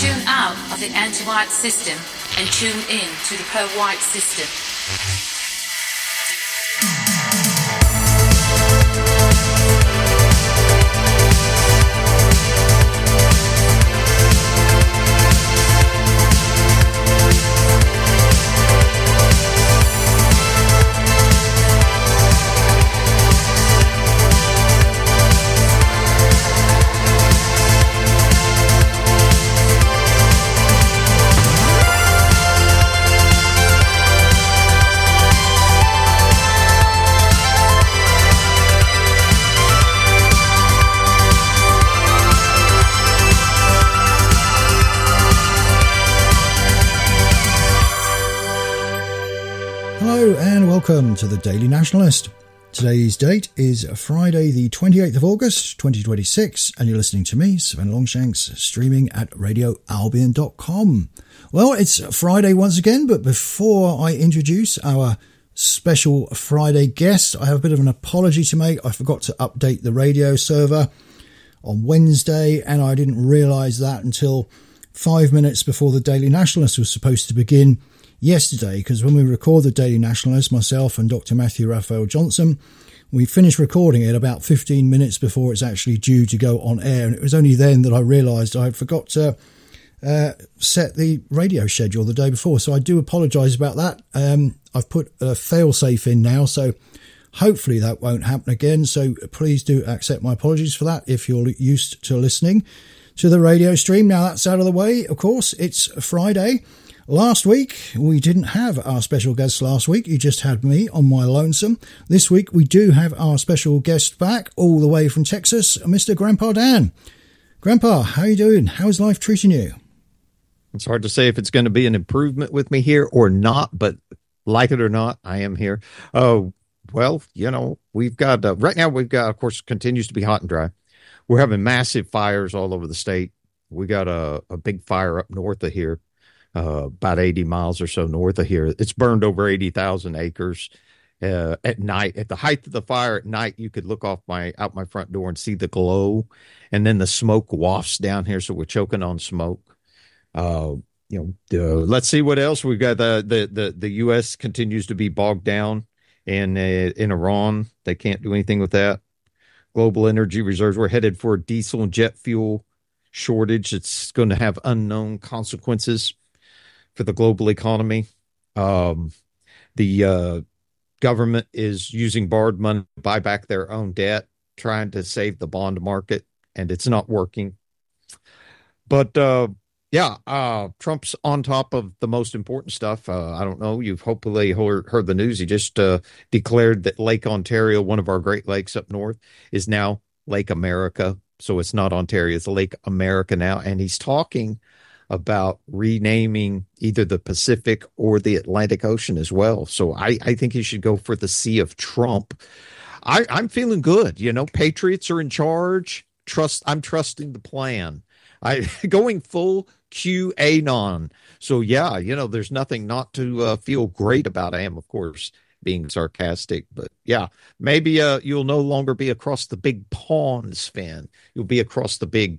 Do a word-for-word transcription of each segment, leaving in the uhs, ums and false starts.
Tune out of the anti-white system and tune in to the pro-white system. Hello and welcome to the Daily Nationalist. Today's date is Friday the twenty-eighth of August twenty twenty-six and you're listening to me, Sven Longshanks, streaming at radio albion dot com. Well, it's Friday once again, but before I introduce our special Friday guest, I have a bit of an apology to make. I forgot to update the radio server on Wednesday and I didn't realise that until five minutes before the Daily Nationalist was supposed to begin yesterday, because when we record the Daily Nationalist, myself and Doctor Matthew Raphael Johnson, we finished recording it about fifteen minutes before it's actually due to go on air, and it was only then that I realised I forgot to uh, set the radio schedule the day before, so I do apologise about that. Um, I've put a fail-safe in now, so hopefully that won't happen again, so please do accept my apologies for that if you're used to listening to the radio stream. Now that's out of the way, of course, it's Friday. Last week, we didn't have our special guest last week. You just had me on my lonesome. This week, we do have our special guest back all the way from Texas, Mister Grandpa Dan. Grandpa, how you doing? How's life treating you? It's hard to say if it's going to be an improvement with me here or not, but like it or not, I am here. Oh, well, you know, we've got, uh, right now we've got, of course, continues to be hot and dry. We're having massive fires all over the state. We got a, a big fire up north of here. Uh, about eighty miles or so north of here. It's burned over eighty thousand acres. Uh, at night, at the height of the fire at night, you could look off my out my front door and see the glow, and then the smoke wafts down here, so we're choking on smoke. Uh, you know, uh, let's see what else we've got. The the the the U S continues to be bogged down in uh, in Iran. They can't do anything with that. Global energy reserves. We're headed for a diesel and jet fuel shortage. It's going to have unknown consequences for the global economy. Um, the uh, government is using borrowed money to buy back their own debt, trying to save the bond market, and it's not working. But uh, yeah, uh, Trump's on top of the most important stuff. Uh, I don't know. You've hopefully heard, heard the news. He just uh, declared that Lake Ontario, one of our Great Lakes up north, is now Lake America. So it's not Ontario, it's Lake America now. And he's talking about renaming either the Pacific or the Atlantic Ocean as well. So I, I think he should go for the Sea of Trump. I, I'm feeling good. You know, patriots are in charge. Trust. I'm trusting the plan. I going full QAnon. So yeah, you know, there's nothing not to uh, feel great about. I am, of course, being sarcastic, but yeah, maybe uh, you'll no longer be across the big pond, Sven. You'll be across the big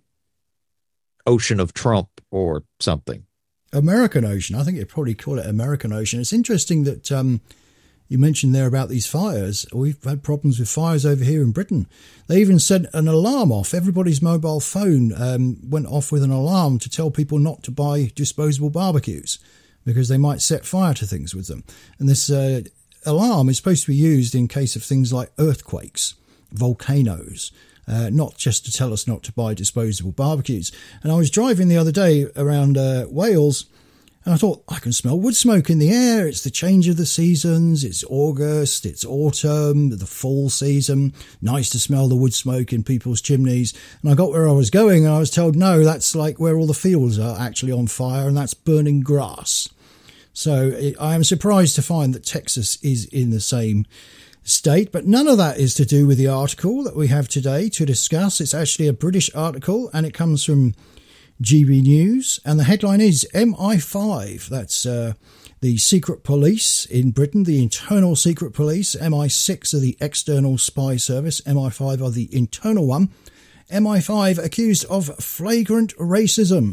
Ocean of Trump or something. American Ocean. I think you'd probably call it American Ocean. It's interesting that um, you mentioned there about these fires. We've had problems with fires over here in Britain. They even sent an alarm off. Everybody's mobile phone um, went off with an alarm to tell people not to buy disposable barbecues because they might set fire to things with them. And this uh, alarm is supposed to be used in case of things like earthquakes, volcanoes, Uh, not just to tell us not to buy disposable barbecues. And I was driving the other day around uh, Wales, and I thought, I can smell wood smoke in the air. It's the change of the seasons. It's August, it's autumn, the fall season. Nice to smell the wood smoke in people's chimneys. And I got where I was going, and I was told, no, that's like where all the fields are actually on fire, and that's burning grass. So it, I am surprised to find that Texas is in the same state, but none of that is to do with the article that we have today to discuss. It's actually a British article, and it comes from G B News, and the headline is M I five. That's uh, the secret police in Britain, the internal secret police. M I six are the external spy service. M I five are the internal one. M I five accused of flagrant racism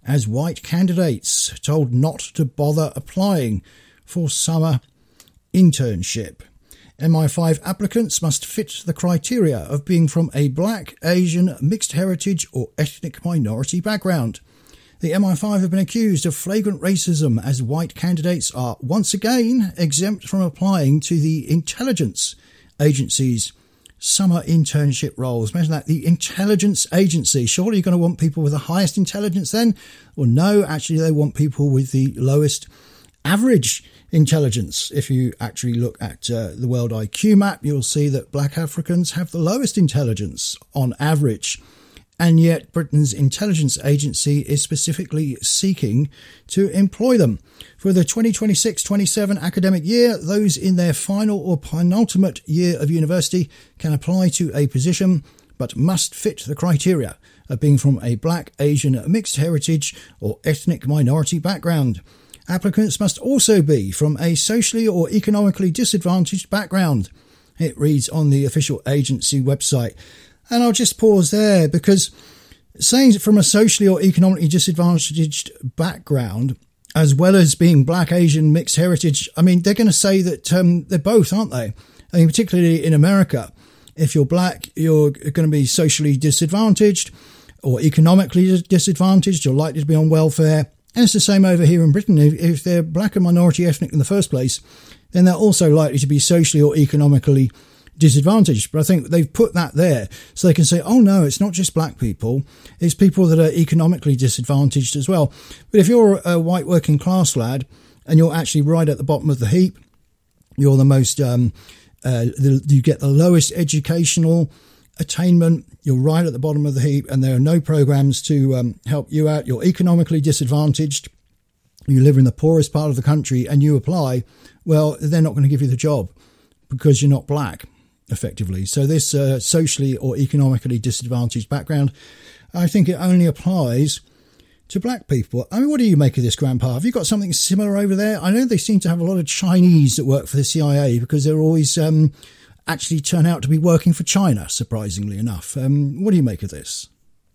as white candidates told not to bother applying for summer internship. M I five applicants must fit the criteria of being from a black, Asian, mixed heritage or ethnic minority background. The M I five have been accused of flagrant racism as white candidates are once again exempt from applying to the intelligence agency's summer internship roles. Imagine that, the intelligence agency. Surely you're going to want people with the highest intelligence then? Well, no, actually they want people with the lowest average intelligence. If you actually look at uh, the World I Q map, you'll see that black Africans have the lowest intelligence on average. And yet Britain's intelligence agency is specifically seeking to employ them. For the twenty twenty-six twenty-seven academic year, those in their final or penultimate year of university can apply to a position but must fit the criteria of being from a black, Asian, mixed heritage or ethnic minority background. Applicants must also be from a socially or economically disadvantaged background. It reads on the official agency website. And I'll just pause there, because saying from a socially or economically disadvantaged background, as well as being black, Asian, mixed heritage, I mean, they're going to say that um, they're both, aren't they? I mean, particularly in America, if you're black, you're going to be socially disadvantaged or economically disadvantaged. You're likely to be on welfare. And it's the same over here in Britain. If, if they're black and minority ethnic in the first place, then they're also likely to be socially or economically disadvantaged. But I think they've put that there so they can say, oh no, it's not just black people, it's people that are economically disadvantaged as well. But if you're a white working class lad and you're actually right at the bottom of the heap, you're the most, um, uh, the, you get the lowest educational attainment, you're right at the bottom of the heap, and there are no programs to um, help you out, you're economically disadvantaged, you live in the poorest part of the country and you apply, well, they're not going to give you the job because you're not black, effectively. So this uh, socially or economically disadvantaged background, I think it only applies to black people. I mean, what do you make of this, Grandpa? Have you got something similar over there? I know they seem to have a lot of Chinese that work for the C I A because they're always um, actually turn out to be working for China, surprisingly enough. Um, what do you make of this?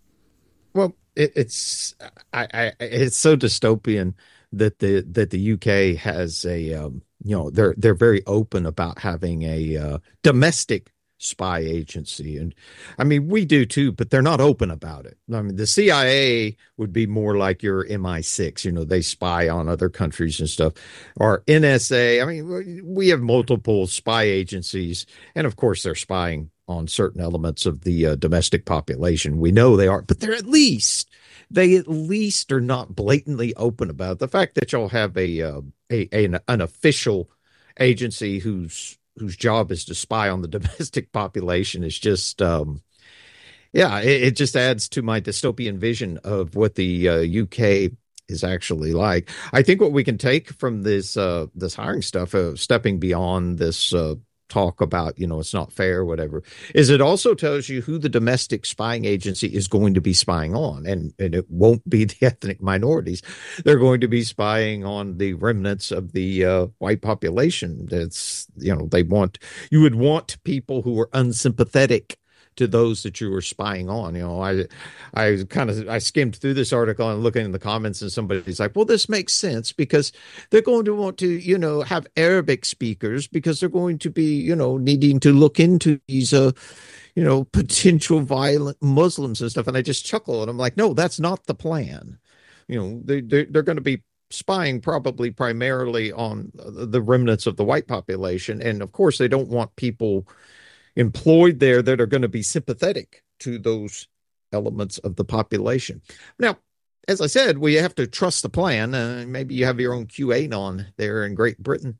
Well, it, it's I, I, it's so dystopian that the that the U K has a um, you know, they're they're very open about having a uh, domestic spy agency, and I mean we do too, but they're not open about it. I mean the C I A would be more like your M I six, you know, they spy on other countries and stuff, or N S A. I mean we have multiple spy agencies, and of course they're spying on certain elements of the uh, domestic population. We know they are, but they're at least they at least are not blatantly open about it. The fact that y'all have a, uh, a, a an, an official agency whose whose job is to spy on the domestic population is just, um, yeah, it, it just adds to my dystopian vision of what the uh, U K is actually like. I think what we can take from this uh, this hiring stuff, uh, stepping beyond this uh, talk about, you know, it's not fair, whatever, is it also tells you who the domestic spying agency is going to be spying on. And, and it won't be the ethnic minorities. They're going to be spying on the remnants of the uh, white population. That's, you know, they want, you would want people who are unsympathetic to those that you were spying on. You know, I, I kind of, I skimmed through this article and looking in the comments, and somebody's like, well, this makes sense because they're going to want to, you know, have Arabic speakers because they're going to be, you know, needing to look into these, uh, you know, potential violent Muslims and stuff. And I just chuckle and I'm like, no, that's not the plan. You know, they, they're, they're going to be spying probably primarily on the remnants of the white population. And of course, they don't want people employed there that are going to be sympathetic to those elements of the population. Now, as I said, we have to trust the plan. Uh, maybe you have your own QAnon there in Great Britain.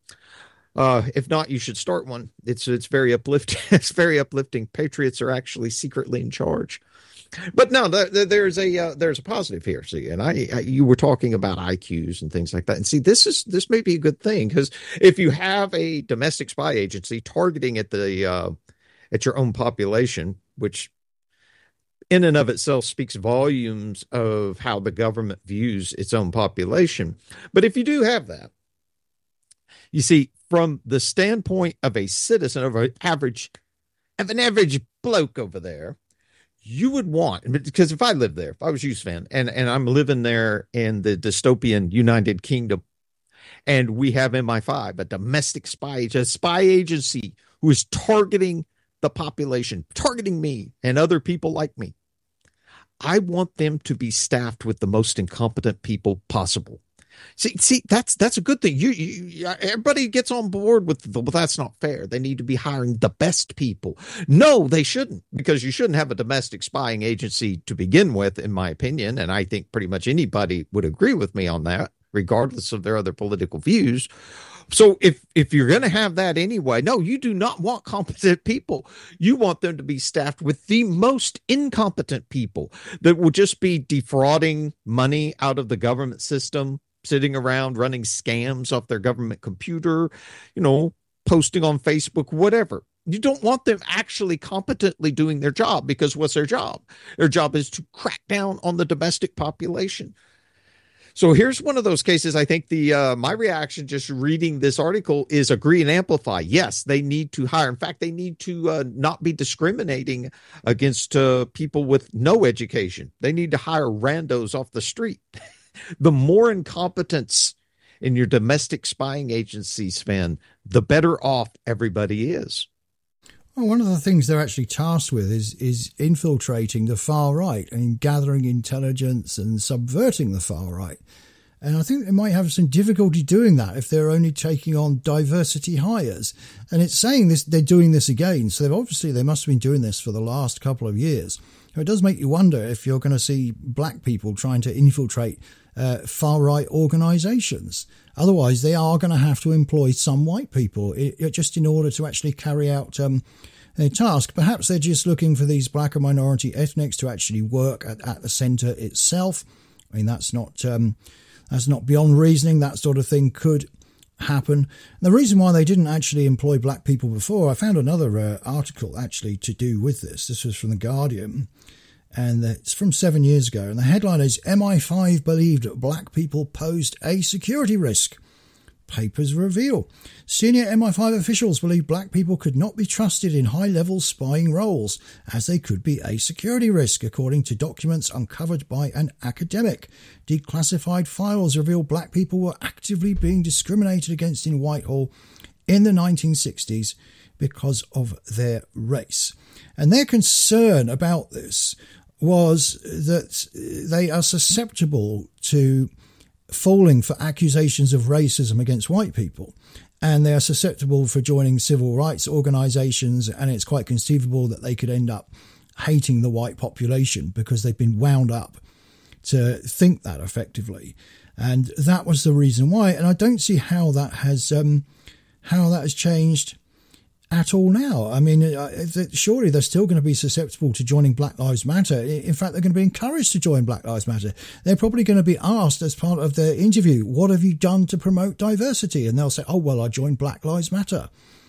Uh, if not, you should start one. It's it's very uplifting. It's very uplifting. Patriots are actually secretly in charge. But no, the, the, there's a uh, there's a positive here. See, and I, I you were talking about I Qs and things like that. And see, this is this may be a good thing because if you have a domestic spy agency targeting at the uh, at your own population, which in and of itself speaks volumes of how the government views its own population. But if you do have that, you see, from the standpoint of a citizen, of an average, of an average bloke over there, you would want, because if I lived there, if I was you, Sven, and, and I'm living there in the dystopian United Kingdom, and we have M I five, a domestic spy, a spy agency who is targeting the population, targeting me and other people like me, I want them to be staffed with the most incompetent people possible. See, see, that's that's a good thing. You, you everybody gets on board with the, well, that's not fair. They need to be hiring the best people. No, they shouldn't, because you shouldn't have a domestic spying agency to begin with, in my opinion. And I think pretty much anybody would agree with me on that, regardless of their other political views. So if if you're going to have that anyway, no, you do not want competent people. You want them to be staffed with the most incompetent people that will just be defrauding money out of the government system, sitting around running scams off their government computer, you know, posting on Facebook, whatever. You don't want them actually competently doing their job, because what's their job? Their job is to crack down on the domestic population. So here's one of those cases. I think the uh, my reaction just reading this article is agree and amplify. Yes, they need to hire. In fact, they need to uh, not be discriminating against uh, people with no education. They need to hire randos off the street. The more incompetence in your domestic spying agency, Sven, the better off everybody is. Well, one of the things they're actually tasked with is is infiltrating the far right and gathering intelligence and subverting the far right. And I think they might have some difficulty doing that if they're only taking on diversity hires. And it's saying this, they're doing this again. So they've obviously they must have been doing this for the last couple of years. It does make you wonder if you're going to see black people trying to infiltrate uh, far-right organisations. Otherwise, they are going to have to employ some white people it, it, just in order to actually carry out um, their task. Perhaps they're just looking for these black and minority ethnics to actually work at, at the centre itself. I mean, that's not um, that's not beyond reasoning. That sort of thing could happen. And the reason why they didn't actually employ black people before, I found another uh, article actually to do with this. This was from The Guardian, and it's from seven years ago. And the headline is, M I five believed black people posed a security risk. Papers reveal. Senior M I five officials believe black people could not be trusted in high-level spying roles, as they could be a security risk, according to documents uncovered by an academic. Declassified files reveal black people were actively being discriminated against in Whitehall in the nineteen sixties because of their race. And their concern about this was that they are susceptible to falling for accusations of racism against white people, and they are susceptible for joining civil rights organisations, and it's quite conceivable that they could end up hating the white population because they've been wound up to think that effectively. And that was the reason why, and I don't see how that has um, how that has changed at all now. I mean, surely they're still going to be susceptible to joining Black Lives Matter. In fact, they're going to be encouraged to join Black Lives Matter. They're probably going to be asked as part of their interview, what have you done to promote diversity? And they'll say, oh, well, I joined Black Lives Matter.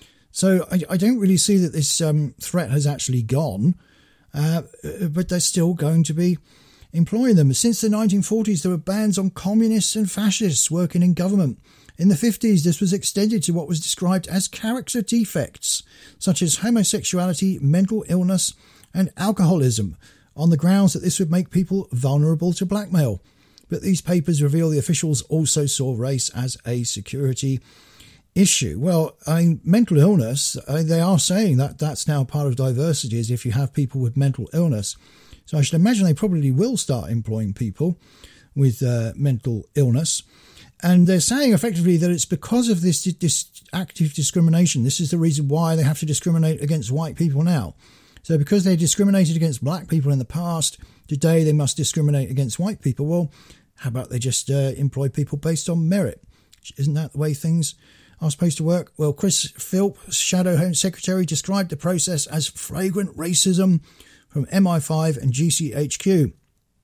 So I, I don't really see that this um, threat has actually gone, uh, but they're still going to be employing them. Since the nineteen forties, there were bans on communists and fascists working in government. In the fifties, this was extended to what was described as character defects, such as homosexuality, mental illness, and alcoholism, on the grounds that this would make people vulnerable to blackmail. But these papers reveal the officials also saw race as a security issue. Well, I mean, mental illness, uh, they are saying that that's now part of diversity, is if you have people with mental illness. So I should imagine they probably will start employing people with uh, mental illness. And they're saying effectively that it's because of this, this active discrimination. This is the reason why they have to discriminate against white people now. So because they discriminated against black people in the past, today they must discriminate against white people. Well, how about they just uh, employ people based on merit? Isn't that the way things are supposed to work? Well, Chris Philp, Shadow Home Secretary, described the process as flagrant racism from M I five and G C H Q.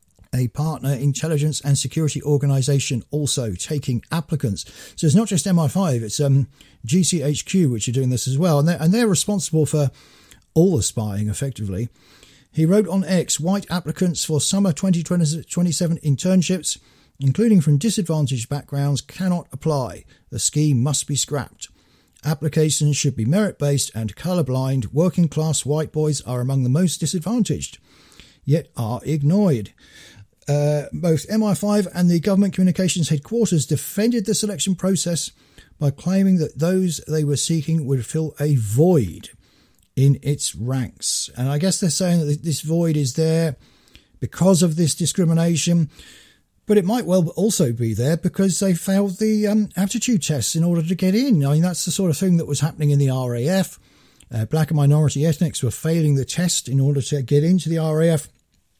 A partner intelligence and security organisation also taking applicants. So it's not just M I five, it's um, G C H Q which are doing this as well. And they're, and they're responsible for all the spying, effectively. He wrote on X, white applicants for summer twenty twenty-seven internships, including from disadvantaged backgrounds, cannot apply. The scheme must be scrapped. Applications should be merit-based and colour-blind. Working-class white boys are among the most disadvantaged. yet are ignored. Uh, both M I five and the government communications headquarters defended the selection process by claiming that those they were seeking would fill a void in its ranks. And I guess they're saying that this void is there because of this discrimination, but it might well also be there because they failed the um, aptitude tests in order to get in. I mean, that's the sort of thing that was happening in the R A F. Uh, black and minority ethnics were failing the test in order to get into the R A F.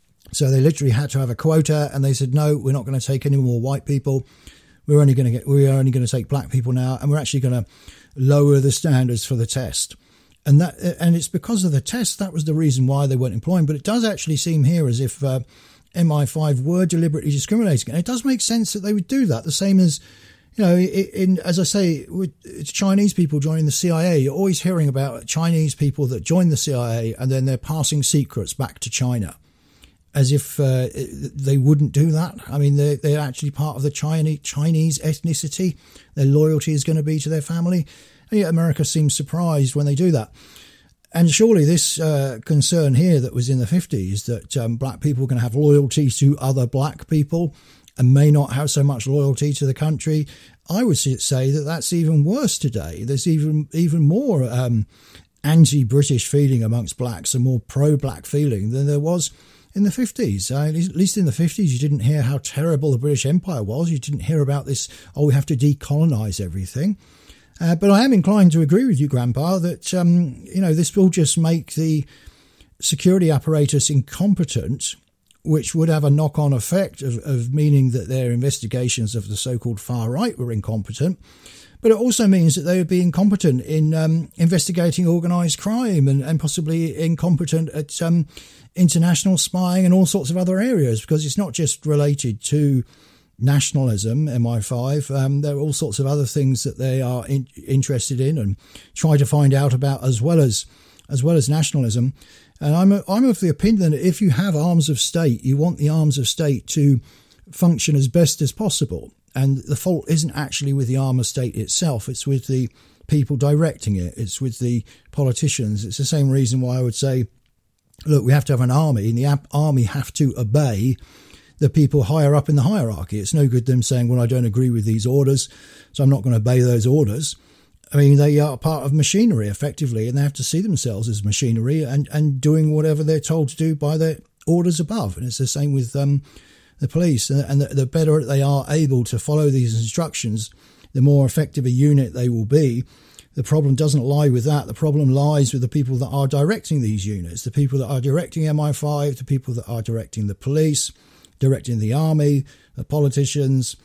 So they literally had to have a quota, and they said, no, we're not going to take any more white people. We're only going to get, we're only going to take black people now, and we're actually going to lower the standards for the test. And that, and it's because of the test, that was the reason why they weren't employing. But it does actually seem here as if uh, M I five were deliberately discriminating. And it does make sense that they would do that. The same as, you know, in, as I say, with Chinese people joining the C I A, you're always hearing about Chinese people that join the C I A and then they're passing secrets back to China. As if uh, they wouldn't do that. I mean, they're, they're actually part of the Chinese, Chinese ethnicity. Their loyalty is going to be to their family. And yet America seems surprised when they do that. And surely this uh, concern here that was in the fifties, that um, black people are going to have loyalty to other black people and may not have so much loyalty to the country, I would say that that's even worse today. There's even, even more um, anti-British feeling amongst blacks and more pro-black feeling than there was in the fifties. Uh, at least in the fifties, you didn't hear how terrible the British Empire was. You didn't hear about this, oh, we have to decolonise everything. Uh, but I am inclined to agree with you, Grandpa, that, um, you know, this will just make the security apparatus incompetent, which would have a knock-on effect of, of meaning that their investigations of the so-called far right were incompetent. But it also means that they would be incompetent in um, investigating organised crime and, and possibly incompetent at um, international spying and all sorts of other areas, because it's not just related to nationalism, M I five. Um, there are all sorts of other things that they are in, interested in and try to find out about, as well as as well as nationalism. And I'm a, I'm of the opinion that if you have arms of state, you want the arms of state to function as best as possible. And the fault isn't actually with the arm of state itself. It's with the people directing it. It's with the politicians. It's the same reason why I would say, look, we have to have an army, and the army have to obey the people higher up in the hierarchy. It's no good them saying, well, I don't agree with these orders, so I'm not going to obey those orders. I mean, they are part of machinery, effectively, and they have to see themselves as machinery and, and doing whatever they're told to do by their orders above. And it's the same with um, the police. And the, the better they are able to follow these instructions, the more effective a unit they will be. The problem doesn't lie with that. The problem lies with the people that are directing these units, the people that are directing M I five, the people that are directing the police, directing the army, the politicians.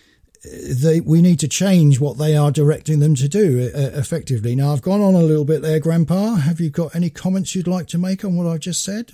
They, we need to change what they are directing them to do uh, effectively. Now, I've gone on a little bit there, Grandpa. Have you got any comments you'd like to make on what I just said?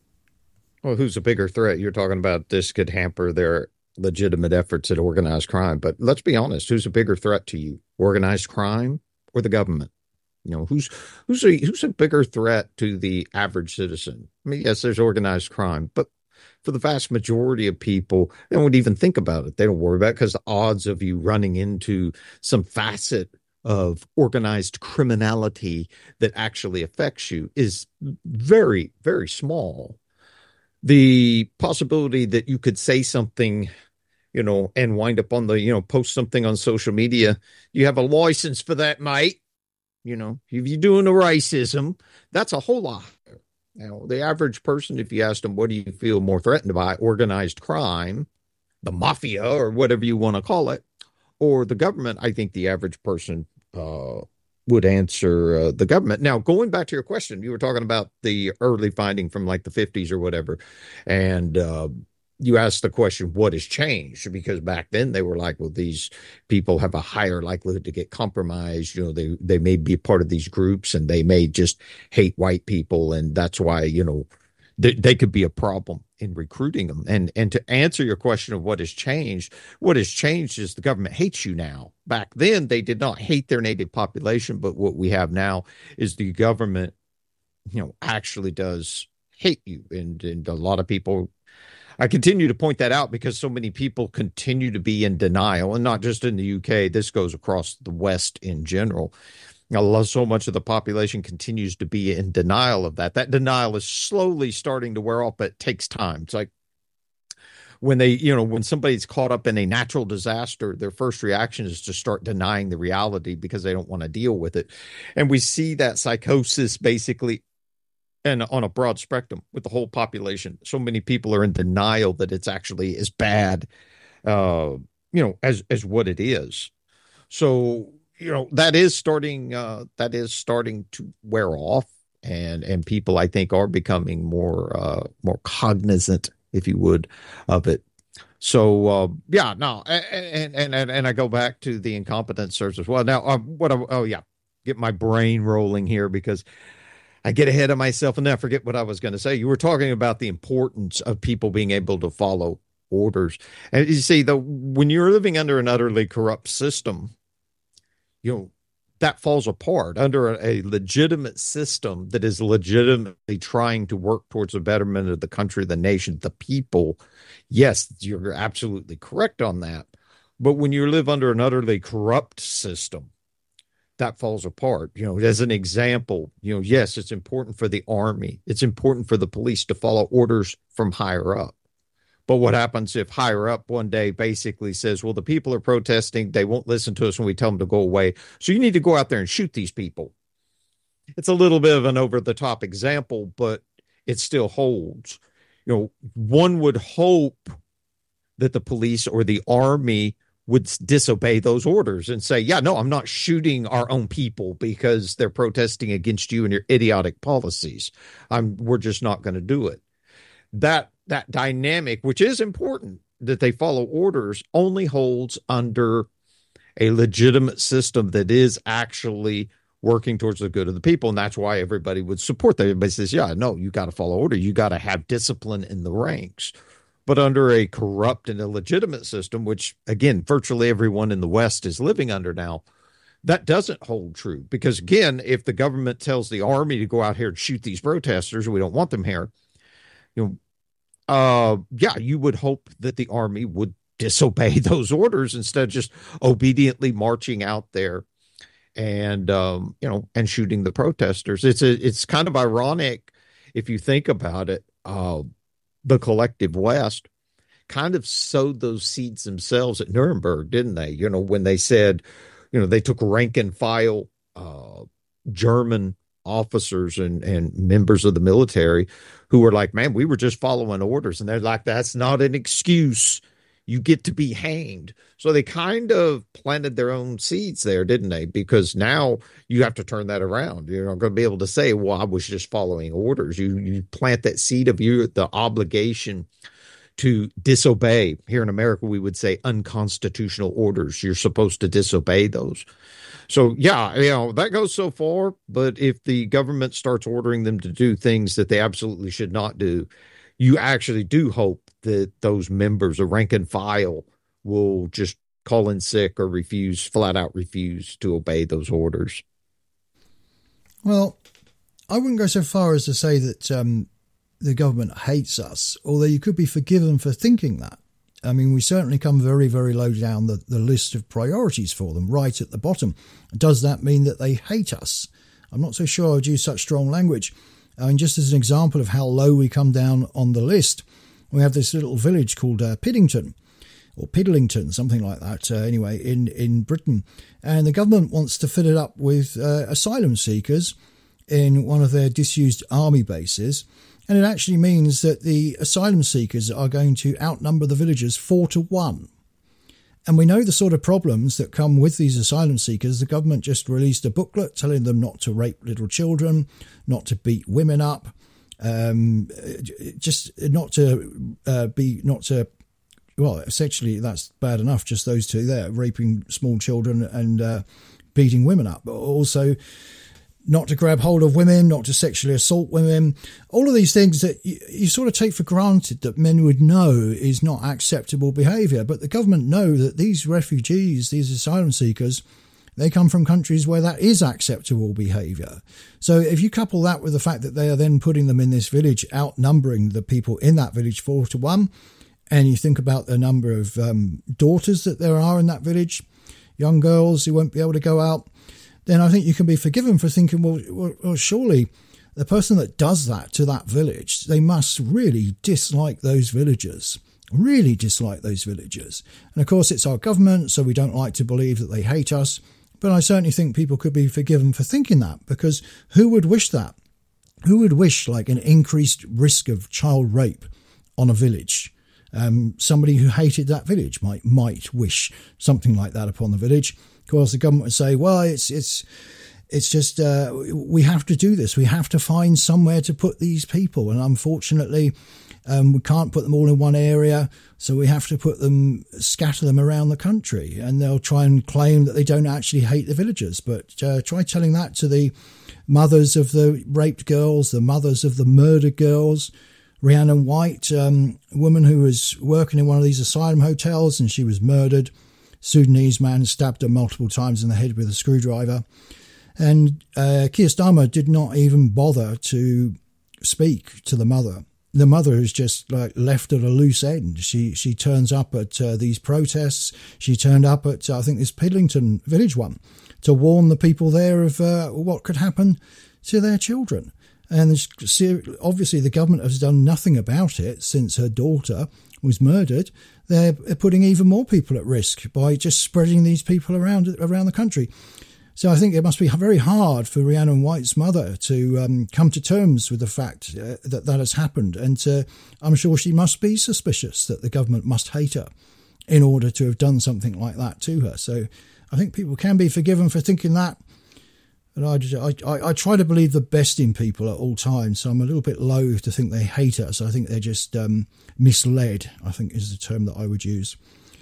Well, who's a bigger threat? You're talking about this could hamper their legitimate efforts at organized crime. But let's be honest, who's a bigger threat to you? Organized crime or the government? You know, who's who's a, who's a bigger threat to the average citizen? I mean, yes, there's organized crime, but for the vast majority of people, they don't even think about it. They don't worry about it because the odds of you running into some facet of organized criminality that actually affects you is very, very small. The possibility that you could say something, you know, and wind up on the, you know, post something on social media, you have a license for that, mate. You know, if you're doing the racism, that's a whole lot. Now, the average person, if you ask them, what do you feel more threatened by? Organized crime, the mafia, or whatever you want to call it, or the government, I think the average person uh, would answer uh, the government. Now, going back to your question, you were talking about the early finding from like the fifties or whatever. And uh, you asked the question, what has changed? Because back then they were like, well, these people have a higher likelihood to get compromised. You know, they, they may be part of these groups and they may just hate white people. And that's why, you know, they, they could be a problem in recruiting them. And, and to answer your question of what has changed, what has changed is the government hates you now. Back then, they did not hate their native population. But what we have now is the government, you know, actually does hate you. And, and a lot of people, I continue to point that out because so many people continue to be in denial, and not just in the U K. This goes across the West in general. A lot, so much of the population continues to be in denial of that. That denial is slowly starting to wear off, but it takes time. It's like when they, you know, when somebody's caught up in a natural disaster, their first reaction is to start denying the reality because they don't want to deal with it. And we see that psychosis basically and on a broad spectrum with the whole population. So many people are in denial that it's actually as bad, uh, you know, as, as what it is. So, you know, that is starting, uh, that is starting to wear off, and, and people, I think, are becoming more, uh, more cognizant, if you would, of it. So, uh, yeah, no. And, and, and, and I go back to the incompetence search as well. Now, uh, what, I, oh yeah, get my brain rolling here because I get ahead of myself and then I forget what I was going to say. You were talking about the importance of people being able to follow orders. And you see, though, when you're living under an utterly corrupt system, you know, that falls apart. Under a, a legitimate system that is legitimately trying to work towards the betterment of the country, the nation, the people. Yes, you're absolutely correct on that. But when you live under an utterly corrupt system, that falls apart. You know, as an example, you know, yes, it's important for the army. It's important for the police to follow orders from higher up. But what happens if higher up one day basically says, well, the people are protesting. They won't listen to us when we tell them to go away. So you need to go out there and shoot these people. It's a little bit of an over the top example, but it still holds. You know, one would hope that the police or the army would disobey those orders and say, yeah, no, I'm not shooting our own people because they're protesting against you and your idiotic policies. I'm, we're just not going to do it. That, that dynamic, which is important that they follow orders, only holds under a legitimate system that is actually working towards the good of the people. And that's why everybody would support that. Everybody says, yeah, no, you got to follow order. You got to have discipline in the ranks. But under a corrupt and illegitimate system, which, again, virtually everyone in the West is living under now, that doesn't hold true. Because, again, if the government tells the army to go out here and shoot these protesters, we don't want them here, you know, uh, yeah, you would hope that the army would disobey those orders instead of just obediently marching out there and, um, you know, and shooting the protesters. It's a, it's kind of ironic if you think about it. Uh, the collective West kind of sowed those seeds themselves at Nuremberg, didn't they? You know, when they said, you know, they took rank and file uh, German officers and, and members of the military who were like, man, we were just following orders. And they're like, that's not an excuse. You get to be hanged. So they kind of planted their own seeds there, didn't they? Because now you have to turn that around. You're not going to be able to say, well, I was just following orders. You you plant that seed of you, the obligation to disobey. Here in America, we would say unconstitutional orders. You're supposed to disobey those. So, yeah, you know, that goes so far. But if the government starts ordering them to do things that they absolutely should not do, you actually do hope that those members of rank and file will just call in sick or refuse, flat out refuse to obey those orders. Well, I wouldn't go so far as to say that um, the government hates us, although you could be forgiven for thinking that. I mean, we certainly come very, very low down the, the list of priorities for them, right at the bottom. Does that mean that they hate us? I'm not so sure I would use such strong language. I mean, just as an example of how low we come down on the list, we have this little village called uh, Piddington, or Piddlington, something like that, uh, anyway, in, in Britain. And the government wants to fill it up with uh, asylum seekers in one of their disused army bases. And it actually means that the asylum seekers are going to outnumber the villagers four to one. And we know the sort of problems that come with these asylum seekers. The government just released a booklet telling them not to rape little children, not to beat women up, um, just not to uh, be, not to, well, essentially that's bad enough, just those two there, raping small children and uh, beating women up, but also not to grab hold of women, not to sexually assault women, all of these things that you, you sort of take for granted that men would know is not acceptable behaviour. But the government know that these refugees, these asylum seekers, they come from countries where that is acceptable behaviour. So if you couple that with the fact that they are then putting them in this village, outnumbering the people in that village four to one, and you think about the number of um, daughters that there are in that village, young girls who won't be able to go out, then I think you can be forgiven for thinking, well, well, well, surely the person that does that to that village, they must really dislike those villagers, really dislike those villagers. And of course, it's our government, so we don't like to believe that they hate us. But I certainly think people could be forgiven for thinking that, because who would wish that? Who would wish like an increased risk of child rape on a village? Um, somebody who hated that village might might wish something like that upon the village. Of course, the government would say, well, it's it's it's just uh, we have to do this. We have to find somewhere to put these people. And unfortunately, um, we can't put them all in one area. So we have to put them, scatter them around the country. And they'll try and claim that they don't actually hate the villagers. But uh, try telling that to the mothers of the raped girls, the mothers of the murdered girls. Rhiannon White, um, a woman who was working in one of these asylum hotels, and she was murdered. Sudanese man stabbed her multiple times in the head with a screwdriver. And uh, Keir Starmer did not even bother to speak to the mother. The mother is just like left at a loose end. She she turns up at uh, these protests. She turned up at, uh, I think, this Pidlington village one to warn the people there of uh, what could happen to their children. And obviously the government has done nothing about it since her daughter was murdered. They're putting even more people at risk by just spreading these people around around the country. So I think it must be very hard for Rhiannon White's mother to um, come to terms with the fact uh, that that has happened. And uh, I'm sure she must be suspicious that the government must hate her in order to have done something like that to her. So I think people can be forgiven for thinking that. But I, I, I try to believe the best in people at all times, so I'm a little bit loath to think they hate us. I think they're just um, misled, I think is the term that I would use.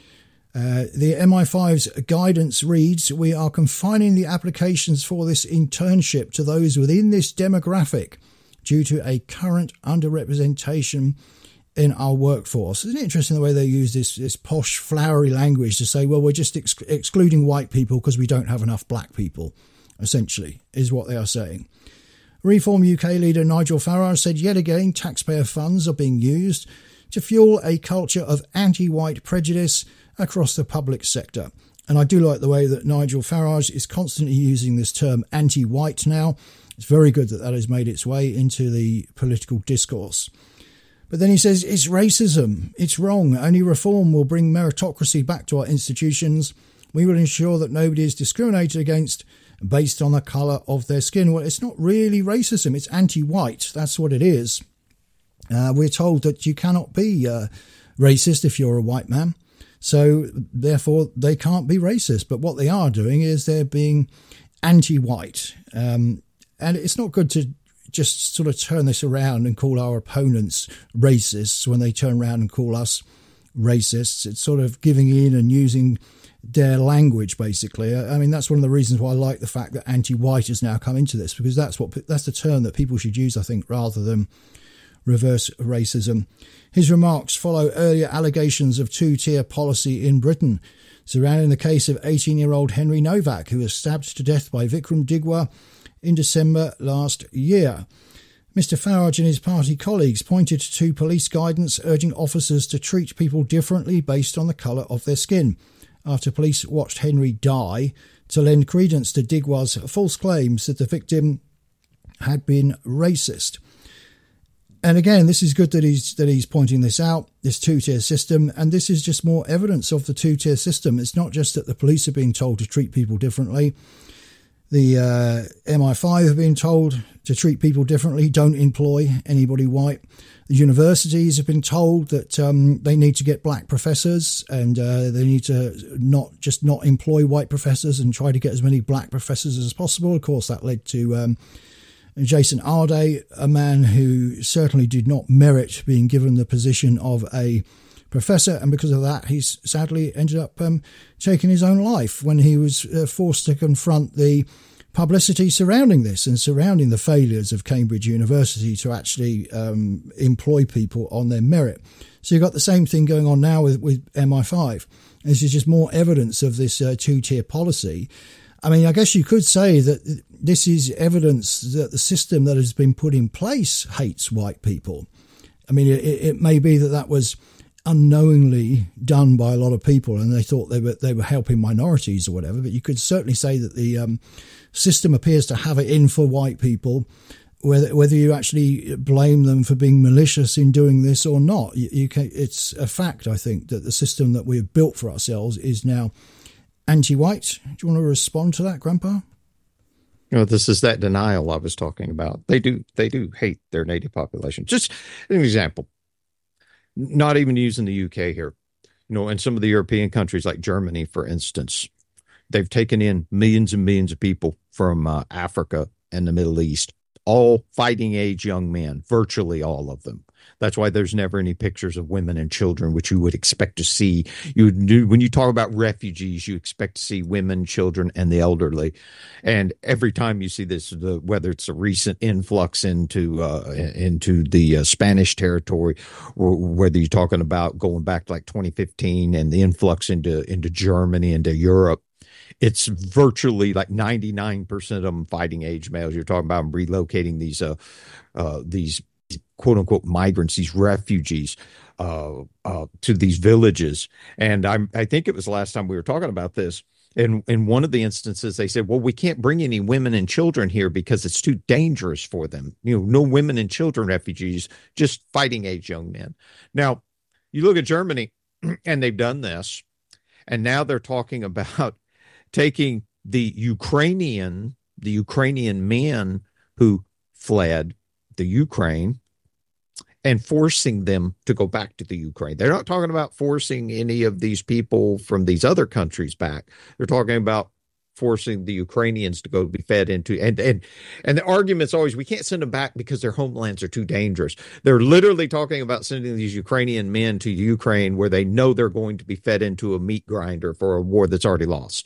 Uh, the M I five's guidance reads, we are confining the applications for this internship to those within this demographic due to a current underrepresentation in our workforce. Isn't it interesting the way they use this, this posh, flowery language to say, well, we're just ex- excluding white people because we don't have enough black people. Essentially, is what they are saying. Reform U K leader Nigel Farage said yet again taxpayer funds are being used to fuel a culture of anti-white prejudice across the public sector. And I do like the way that Nigel Farage is constantly using this term anti-white now. It's very good that that has made its way into the political discourse. But then he says it's racism. It's wrong. Only reform will bring meritocracy back to our institutions. We will ensure that nobody is discriminated against based on the colour of their skin. Well, it's not really racism, it's anti-white. That's what it is. Uh, we're told that you cannot be uh, racist if you're a white man. So, therefore, they can't be racist. But what they are doing is they're being anti-white. Um, and it's not good to just sort of turn this around and call our opponents racists when they turn around and call us racists. It's sort of giving in and using their language, basically. I mean, that's one of the reasons why I like the fact that anti-white has now come into this, because that's what that's the term that people should use, I think, rather than reverse racism. His remarks follow earlier allegations of two-tier policy in Britain surrounding the case of eighteen-year-old Henry Novak, who was stabbed to death by Vikram Digwa in December last year. Mister Farage and his party colleagues pointed to police guidance urging officers to treat people differently based on the colour of their skin, after police watched Henry die to lend credence to Digwa's false claims that the victim had been racist. And again, this is good that he's that he's pointing this out, this two-tier system, and this is just more evidence of the two-tier system. It's not just that the police are being told to treat people differently. The uh, M I five have been told to treat people differently, don't employ anybody white. The universities have been told that um, they need to get black professors, and uh, they need to not just not employ white professors and try to get as many black professors as possible. Of course, that led to um, Jason Arday, a man who certainly did not merit being given the position of a professor, and because of that, he's sadly ended up um, taking his own life when he was uh, forced to confront the publicity surrounding this and surrounding the failures of Cambridge University to actually um, employ people on their merit. So you've got the same thing going on now with, with M I five. This is just more evidence of this uh, two-tier policy. I mean, I guess you could say that this is evidence that the system that has been put in place hates white people. I mean, it, it may be that that was unknowingly done by a lot of people, and they thought they were they were helping minorities or whatever. But you could certainly say that the um, system appears to have it in for white people, whether whether you actually blame them for being malicious in doing this or not. You, you can, it's a fact, I think, that the system that we've built for ourselves is now anti-white. Do you want to respond to that, Grandpa? You know, this is that denial I was talking about. They do they do hate their native population. Just an example. Not even using the U K here, you know, and some of the European countries like Germany, for instance, they've taken in millions and millions of people from uh, Africa and the Middle East, all fighting age young men, virtually all of them. That's why there's never any pictures of women and children, which you would expect to see. You would do, when you talk about refugees, you expect to see women, children, and the elderly. And every time you see this, the, whether it's a recent influx into uh, into the uh, Spanish territory, or whether you're talking about going back to like twenty fifteen and the influx into into Germany, into Europe, it's virtually like ninety-nine percent of them fighting age males. You're talking about relocating these uh, uh, these quote unquote migrants, these refugees, uh, uh, to these villages. And I, I think it was the last time we were talking about this. And in one of the instances, they said, well, we can't bring any women and children here because it's too dangerous for them. You know, no women and children refugees, just fighting age young men. Now, you look at Germany, and they've done this. And now they're talking about taking the Ukrainian, the Ukrainian men who fled the Ukraine and forcing them to go back to the Ukraine. They're not talking about forcing any of these people from these other countries back. They're talking about forcing the Ukrainians to go be fed into, and and and the argument's always, we can't send them back because their homelands are too dangerous. They're literally talking about sending these Ukrainian men to Ukraine where they know they're going to be fed into a meat grinder for a war that's already lost.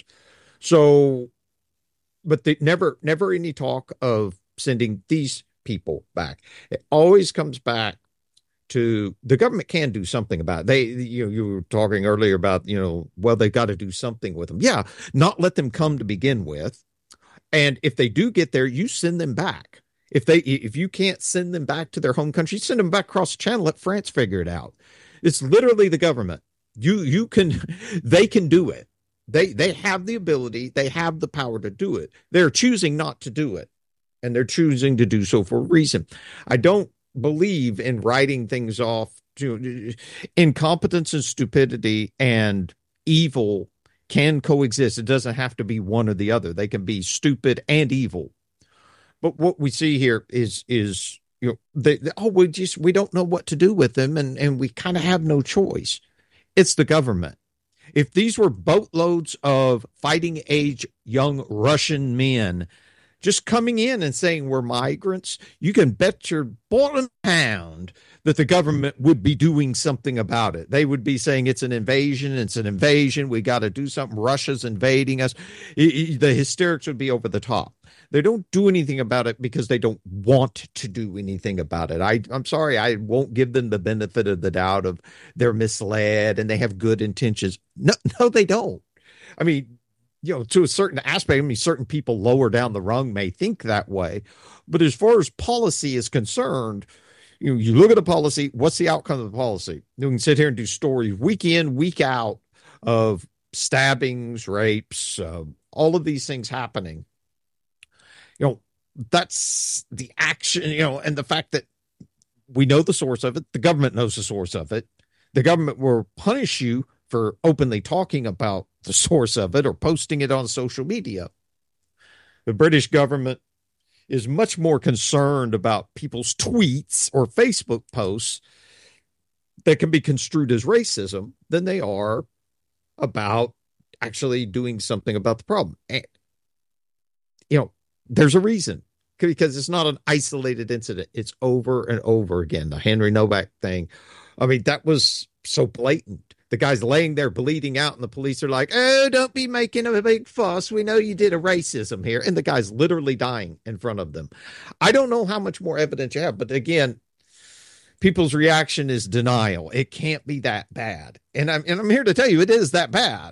So, but they never, never any talk of sending these people back. It always comes back to the government can do something about it. They, you know, you were talking earlier about, you know, well, they've got to do something with them. Yeah, not let them come to begin with. And if they do get there, you send them back. If they, if you can't send them back to their home country, send them back across the channel. Let France figure it out. It's literally the government. You, you can, they can do it. They, they have the ability. They have the power to do it. They're choosing not to do it. And they're choosing to do so for a reason. I don't believe in writing things off to incompetence and stupidity and evil can coexist. It doesn't have to be one or the other. They can be stupid and evil. But what we see here is, is, you know, they, they, oh, we just, we don't know what to do with them. And, and we kind of have no choice. It's the government. If these were boatloads of fighting age young Russian men just coming in and saying we're migrants, you can bet your bottom pound that the government would be doing something about it. They would be saying it's an invasion, it's an invasion, we got to do something, Russia's invading us. It, it, the hysterics would be over the top. They don't do anything about it because they don't want to do anything about it. I, I'm sorry, I won't give them the benefit of the doubt of they're misled and they have good intentions. No, no, they don't. I mean, you know, to a certain aspect, I mean, certain people lower down the rung may think that way. But as far as policy is concerned, you know, you look at the policy, what's the outcome of the policy? You can sit here and do stories week in, week out of stabbings, rapes, uh, all of these things happening. You know, that's the action, you know, and the fact that we know the source of it, the government knows the source of it. The government will punish you for openly talking about the source of it or posting it on social media. The British government is much more concerned about people's tweets or Facebook posts that can be construed as racism than they are about actually doing something about the problem. And, you know, there's a reason, because it's not an isolated incident. It's over and over again. The Henry Novak thing. I mean, that was so blatant. The guy's laying there bleeding out and the police are like, oh, don't be making a big fuss. We know you did a racism here. And the guy's literally dying in front of them. I don't know how much more evidence you have, but again, people's reaction is denial. It can't be that bad. And I'm, and I'm here to tell you it is that bad.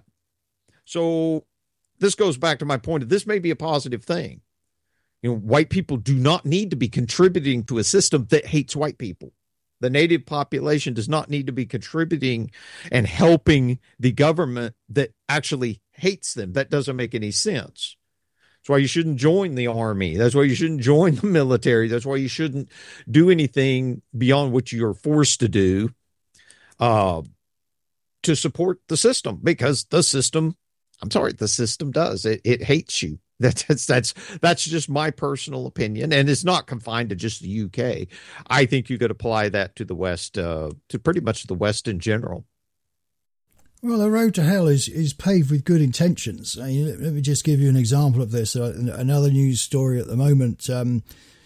So this goes back to my point of this may be a positive thing. You know, white people do not need to be contributing to a system that hates white people. The native population does not need to be contributing and helping the government that actually hates them. That doesn't make any sense. That's why you shouldn't join the army. That's why you shouldn't join the military. That's why you shouldn't do anything beyond what you're forced to do uh, to support the system, because the system, I'm sorry, the system does. It, it hates you. That's that's that's just my personal opinion, and it's not confined to just the U K. I think you could apply that to the West, uh, to pretty much the West in general. Well, the road to hell is, is paved with good intentions. I mean, let me just give you an example of this. Uh, another news story at the moment. Um,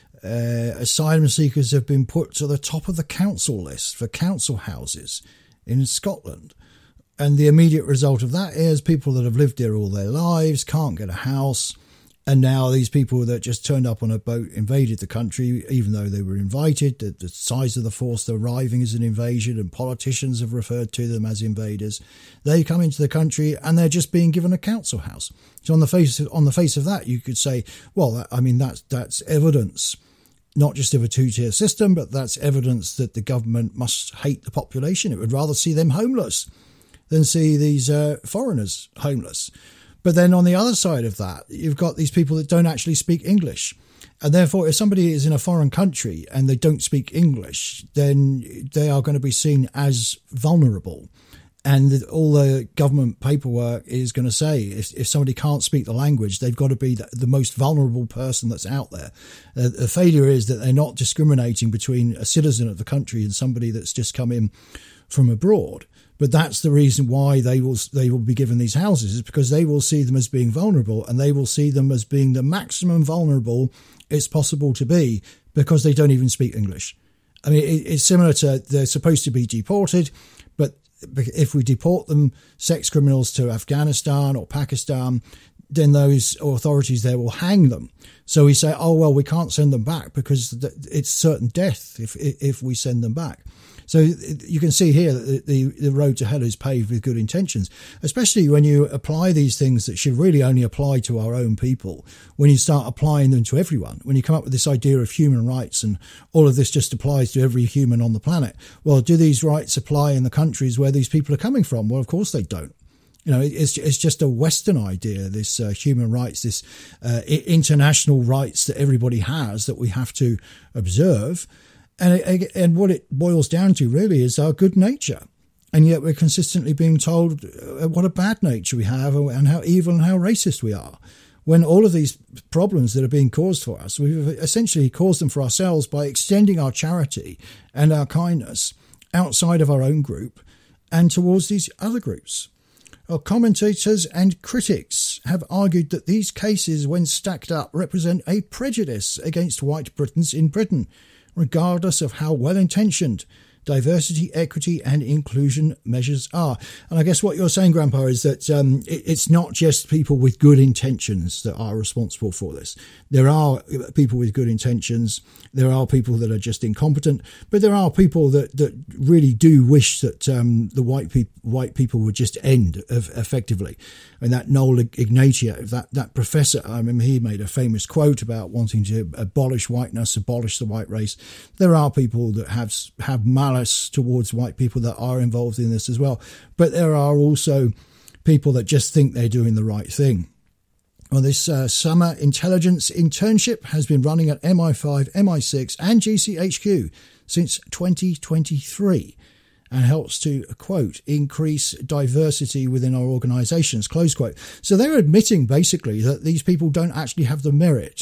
uh, asylum seekers have been put to the top of the council list for council houses in Scotland. And the immediate result of that is people that have lived here all their lives can't get a house. And now these people that just turned up on a boat invaded the country, even though they were invited. The, the size of the force arriving is an invasion, and politicians have referred to them as invaders. They come into the country and they're just being given a council house. So on the face of, on the face of that, you could say, well, I mean, that's that's evidence, not just of a two-tier system, but that's evidence that the government must hate the population. It would rather see them homeless than see these uh, foreigners homeless. But then on the other side of that, you've got these people that don't actually speak English. And therefore, if somebody is in a foreign country and they don't speak English, then they are going to be seen as vulnerable. And all the government paperwork is going to say, if, if somebody can't speak the language, they've got to be the, the most vulnerable person that's out there. Uh, the failure is that they're not discriminating between a citizen of the country and somebody that's just come in from abroad. But that's the reason why they will they will be given these houses, is because they will see them as being vulnerable, and they will see them as being the maximum vulnerable it's possible to be, because they don't even speak English. I mean, it, it's similar to, they're supposed to be deported, but if we deport them, sex criminals, to Afghanistan or Pakistan, then those authorities there will hang them. So we say, oh, well, we can't send them back because it's certain death if if we send them back. So you can see here that the, the road to hell is paved with good intentions, especially when you apply these things that should really only apply to our own people. When you start applying them to everyone, when you come up with this idea of human rights and all of this just applies to every human on the planet. Well, do these rights apply in the countries where these people are coming from? Well, of course they don't. You know, it's it's just a Western idea, this uh, human rights, this uh, international rights that everybody has that we have to observe. And, and what it boils down to really is our good nature. And yet we're consistently being told what a bad nature we have and how evil and how racist we are. When all of these problems that are being caused for us, we've essentially caused them for ourselves by extending our charity and our kindness outside of our own group and towards these other groups. Well, commentators and critics have argued that these cases, when stacked up, represent a prejudice against white Britons in Britain, regardless of how well-intentioned diversity, equity and inclusion measures are. And I guess what you're saying, Grandpa, is that um, it, it's not just people with good intentions that are responsible for this. There are people with good intentions. There are people that are just incompetent. But there are people that, that really do wish that um, the white, pe- white people would just end effectively. And that Noel Ignatieff, that, that professor, I remember he made a famous quote about wanting to abolish whiteness, abolish the white race. There are people that have have malice towards white people that are involved in this as well. But there are also people that just think they're doing the right thing. Well, this uh, summer intelligence internship has been running at M I five, M I six and G C H Q since twenty twenty-three. And helps to, quote, increase diversity within our organisations, close quote. So they're admitting basically that these people don't actually have the merit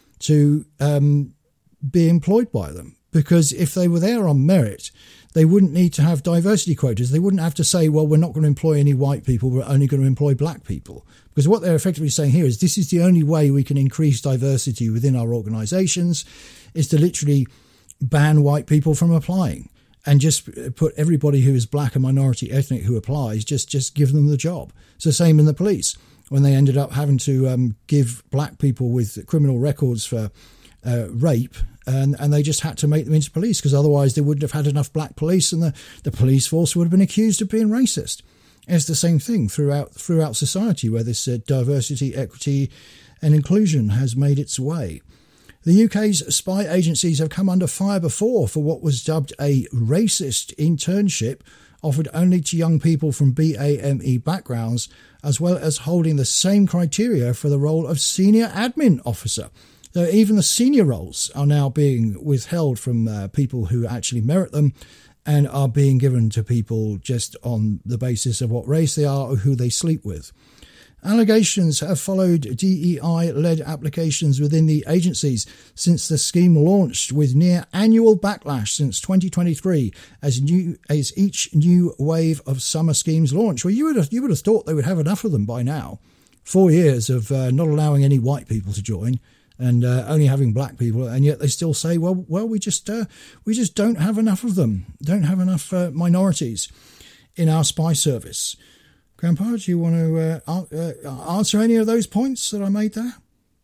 to um, be employed by them. Because if they were there on merit, they wouldn't need to have diversity quotas. They wouldn't have to say, well, we're not going to employ any white people, we're only going to employ black people. Because what they're effectively saying here is this is the only way we can increase diversity within our organisations, is to literally ban white people from applying. And just put everybody who is black and minority ethnic who applies, just, just give them the job. It's the same in the police, when they ended up having to um, give black people with criminal records for uh, rape, and, and they just had to make them into police, because otherwise they wouldn't have had enough black police, and the, the police force would have been accused of being racist. It's the same thing throughout throughout society, where this uh, diversity, equity and inclusion has made its way. The U K's spy agencies have come under fire before for what was dubbed a racist internship offered only to young people from B A M E backgrounds, as well as holding the same criteria for the role of senior admin officer. So even the senior roles are now being withheld from uh, people who actually merit them and are being given to people just on the basis of what race they are or who they sleep with. Allegations have followed D E I-led applications within the agencies since the scheme launched, with near annual backlash since twenty twenty-three as new as each new wave of summer schemes launch. Well, you would have, you would have thought they would have enough of them by now. Four years of uh, not allowing any white people to join and uh, only having black people, and yet they still say, well, well, we just uh, we just don't have enough of them, don't have enough uh, minorities in our spy service. Grandpa, do you want to uh, uh, answer any of those points that I made there?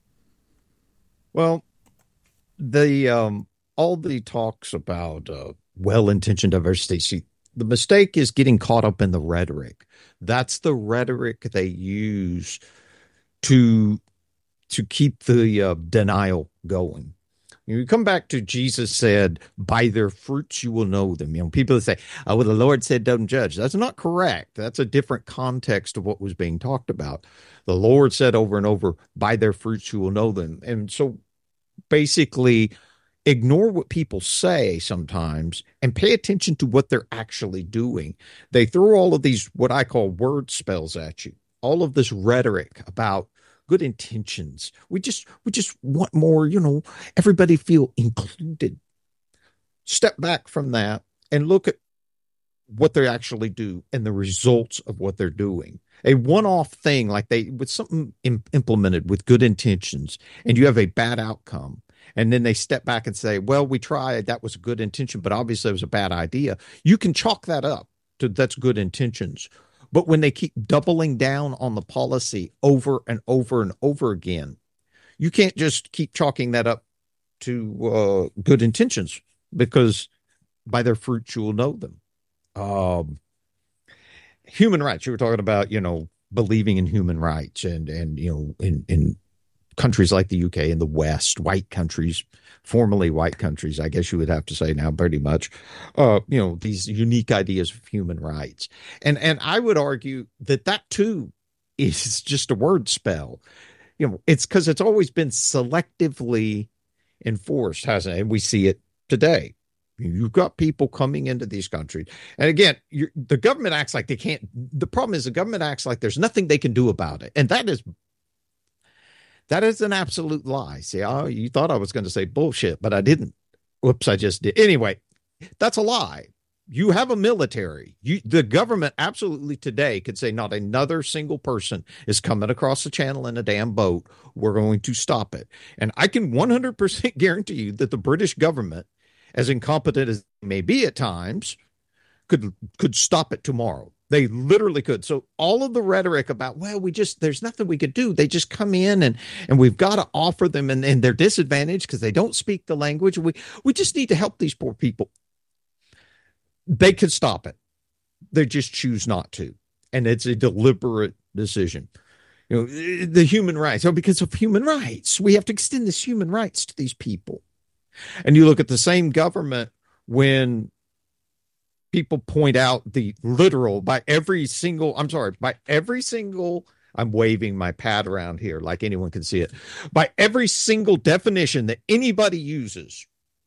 Well, the um, all the talks about uh, well-intentioned diversity, see, the mistake is getting caught up in the rhetoric. That's the rhetoric they use to to keep the uh, denial going. You come back to Jesus said, by their fruits you will know them. You know, people say, oh, well, the Lord said don't judge. That's not correct. That's a different context of what was being talked about. The Lord said over and over, by their fruits you will know them. And so basically ignore what people say sometimes and pay attention to what they're actually doing. They throw all of these, what I call word spells at you, all of this rhetoric about good intentions. We just we just want more, you know, everybody feel included. Step back from that and look at what they actually do and the results of what they're doing. A one-off thing like they with something im- implemented with good intentions and you have a bad outcome, and then they step back and say, well, we tried, that was a good intention, but obviously it was a bad idea. You can chalk that up to that's good intentions. But when they keep doubling down on the policy over and over and over again, you can't just keep chalking that up to uh, good intentions, because by their fruits you will know them. Um, human rights, you were talking about, you know, believing in human rights and, and you know, in, in countries like the U K and the West, white countries, formerly white countries, I guess you would have to say now pretty much, uh, you know, these unique ideas of human rights. And and I would argue that that too is just a word spell. You know, it's because it's always been selectively enforced, hasn't it? And we see it today. You've got people coming into these countries. And again, you're, the government acts like they can't. The problem is the government acts like there's nothing they can do about it. And that is That is an absolute lie. See, oh, you thought I was going to say bullshit, but I didn't. Whoops, I just did. Anyway, that's a lie. You have a military. You, the government absolutely today could say not another single person is coming across the channel in a damn boat. We're going to stop it. And I can one hundred percent guarantee you that the British government, as incompetent as they may be at times, could could stop it tomorrow. They literally could. So all of the rhetoric about, well, we just, there's nothing we could do. They just come in and, and we've got to offer them, and, and they're disadvantaged because they don't speak the language. We, we just need to help these poor people. They could stop it. They just choose not to. And it's a deliberate decision. You know, the human rights. Oh, because of human rights, we have to extend this human rights to these people. And you look at the same government when people point out the literal by every single, I'm sorry, by every single, I'm waving my pad around here like anyone can see it, by every single definition that anybody uses,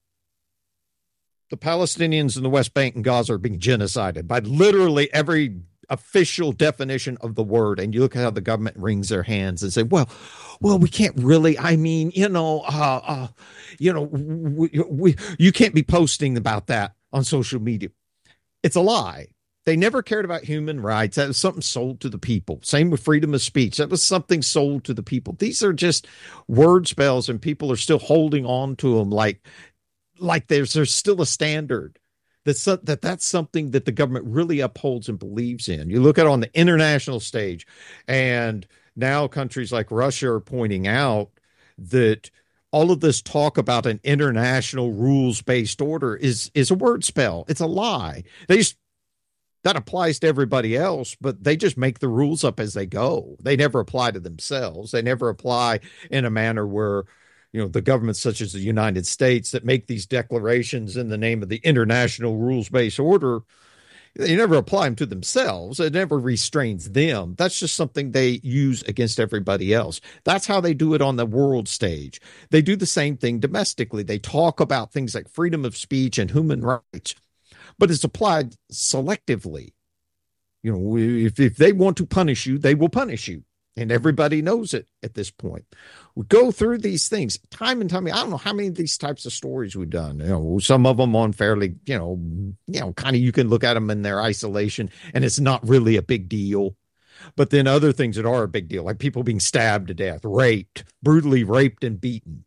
the Palestinians in the West Bank and Gaza are being genocided by literally every official definition of the word. And you look at how the government wrings their hands and say, well, well, we can't really, I mean, you know, uh, uh, you know, we, we, you can't be posting about that on social media. It's a lie. They never cared about human rights. That was something sold to the people. Same with freedom of speech. That was something sold to the people. These are just word spells, and people are still holding on to them like, like there's, there's still a standard. That's, that that's something that the government really upholds and believes in. You look at it on the international stage, and now countries like Russia are pointing out that all of this talk about an international rules-based order is is a word spell. It's a lie. They just, that applies to everybody else, but they just make the rules up as they go. They never apply to themselves. They never apply in a manner where, you know, the governments such as the United States that make these declarations in the name of the international rules-based order, they never apply them to themselves. It never restrains them. That's just something they use against everybody else. That's how they do it on the world stage. They do the same thing domestically. They talk about things like freedom of speech and human rights, but it's applied selectively. You know, if, if they want to punish you, they will punish you. And everybody knows it at this point. We go through these things time and time. I don't know how many of these types of stories we've done. You know, some of them on fairly, you know, you know, kind of you can look at them in their isolation and it's not really a big deal. But then other things that are a big deal, like people being stabbed to death, raped, brutally raped and beaten,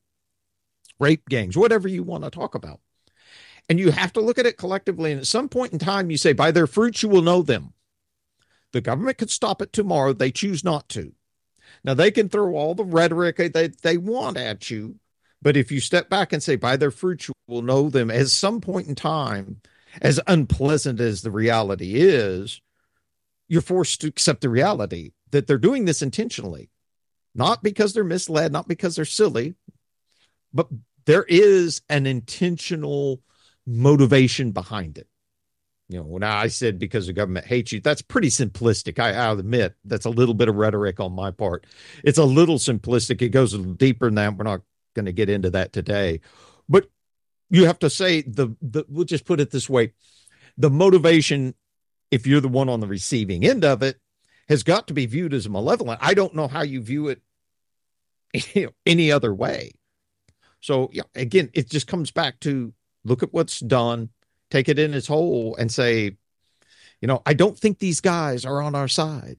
rape gangs, whatever you want to talk about. And you have to look at it collectively. And at some point in time, you say, by their fruits, you will know them. The government could stop it tomorrow. They choose not to. Now, they can throw all the rhetoric that they want at you, but if you step back and say, by their fruits, you will know them, at some point in time, as unpleasant as the reality is, you're forced to accept the reality that they're doing this intentionally, not because they're misled, not because they're silly, but there is an intentional motivation behind it. You know, when I said because the government hates you, that's pretty simplistic. I, I'll admit that's a little bit of rhetoric on my part. It's a little simplistic. It goes a little deeper than that. We're not going to get into that today. But you have to say, the, the we'll just put it this way. The motivation, if you're the one on the receiving end of it, has got to be viewed as malevolent. I don't know how you view it you know, any other way. So, yeah, again, it just comes back to look at what's done. Take it in its whole and say, you know, I don't think these guys are on our side.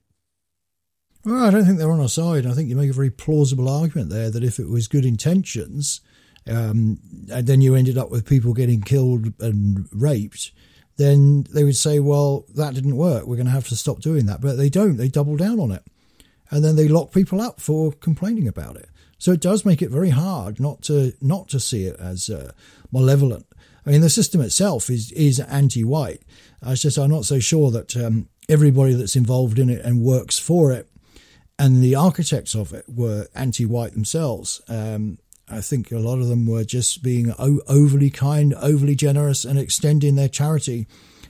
Well, I don't think they're on our side. I think you make a very plausible argument there that if it was good intentions, um, and then you ended up with people getting killed and raped, then they would say, well, that didn't work. We're going to have to stop doing that. But they don't. They double down on it. And then they lock people up for complaining about it. So it does make it very hard not to not to see it as uh, malevolent. I mean, the system itself is is anti-white. I just I'm not so sure that um, everybody that's involved in it and works for it and the architects of it were anti-white themselves. Um, I think a lot of them were just being o- overly kind, overly generous and extending their charity